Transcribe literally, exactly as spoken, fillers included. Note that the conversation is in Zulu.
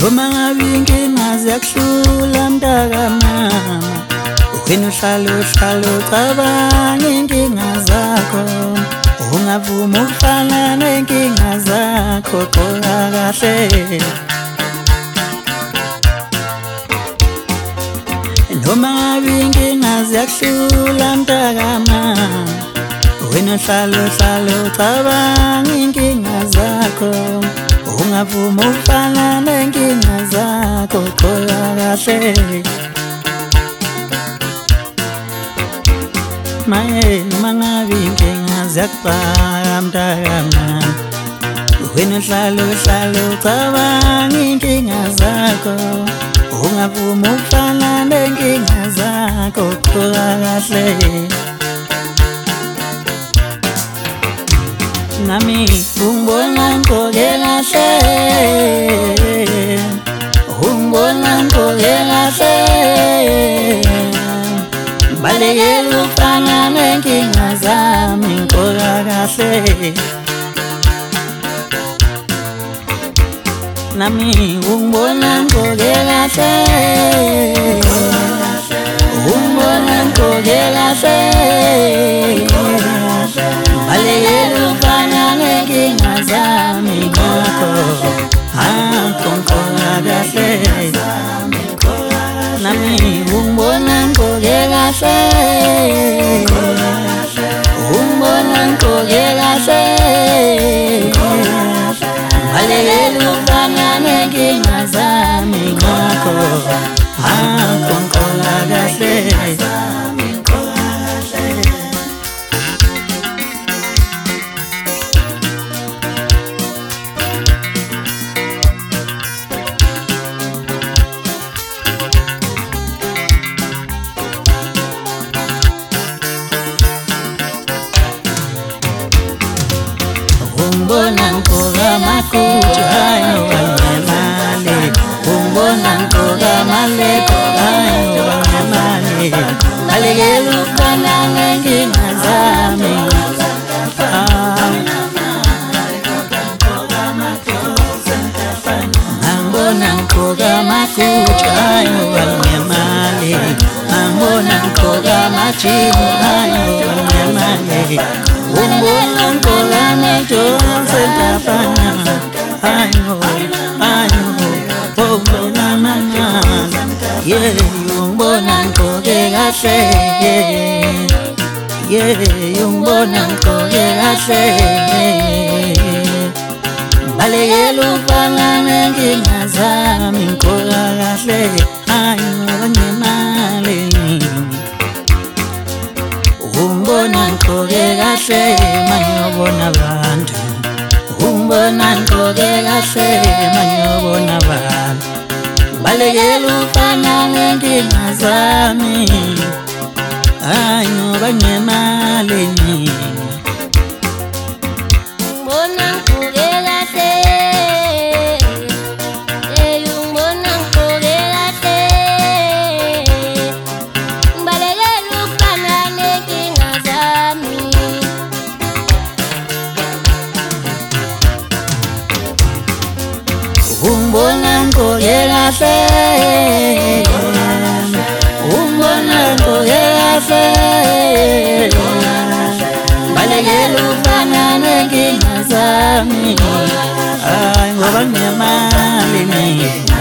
noma ngabe inkinga ziyakuhlula mntakamama, wena uhlala uhlala ucabanga inkinga zakho, ungavuma ukufana nenkinga zakho, gqoka kahle. Noma ngabe inkinga ziyakuhlula mntakamama, wena uhlala uhlala ucabanga inkinga zakho, ungavuma ukufana nenkinga zakho, gqoka kahle. Maye noma ngabe inkinga ziyakubhaka mntakamama, wena uhlala uhlala ucabanga inkinga zakho, ungavuma ukufana nenkinga zakho, gqoka kahle. Nami ungibona ngigqoke kahle, ungibona ngigqoke kahle, balekela ukufana nenkinga zami, ngigqoka kahle. Nami ungibona ngigqoke kahle, ungibona ngigqoke kahle, balekela ukufana nenkinga zami, ngakho ngigqoka kahle. Nami ungibona ngigqoke kahle, ungibona ngigqoke kahle, balekela ukufana nenkinga zami, ngakho ngigqoka kahle. Ungibona ngigqoka amakuja hayi bangemali, ungibona ngigqoka amaleko hayi bangemali, balekela ukufana nenkinga zami. Ngibona ngigqoka amakuja hayi bangemali, ngibona ngigqoka amajini hayi bangemali, ungibona ngigqoka amajonsi ndafana, hayo hayo ungibona mamala, yeah ungibona ngigqoke kahle, yeah ungibona ngigqoke kahle, balekela ukufana nenkinga zami, ngigqoka kahle, hayo banemali. Ungibona ngigqoke kahle manyobona abantu, ungibona ngigqoke kahle manyobona abantu, balekela ukufana nenkinga zami, hayi ngoba nginemali. Ungibona ngigqoke kahle, ungibona ngigqoke kahle, balekela ukufana nenkinga zami. Ungibona ngigqoke kahle, ungibona ngigqoke kahle, balekela ukufana nenkinga zami, hayi ngoba nginemali.